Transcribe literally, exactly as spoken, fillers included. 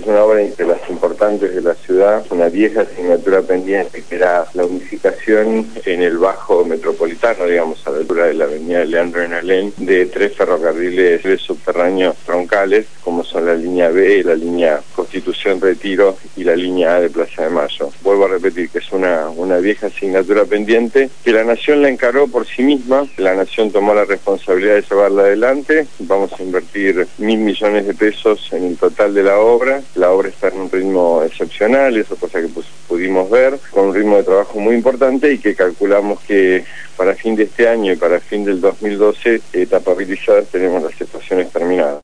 Es una obra de las importantes de la ciudad, una vieja asignatura pendiente que era la unificación en el Bajo Metropolitano, digamos, a la altura de la avenida Leandro en Alem, de tres ferrocarriles subterráneos troncales, como son la línea B, la línea Constitución Retiro y la línea A de Plaza de Mayo. Vuelvo a repetir que es una, una vieja asignatura pendiente, que la Nación la encaró por sí misma, la Nación tomó la responsabilidad de llevarla adelante, vamos a invertir mil millones de pesos en el total de la obra. La obra está en un ritmo excepcional, eso cosa que pues, pudimos ver, con un ritmo de trabajo muy importante y que calculamos que para fin de este año y para fin del dos mil doce, etapabilizadas, tenemos las estaciones terminadas.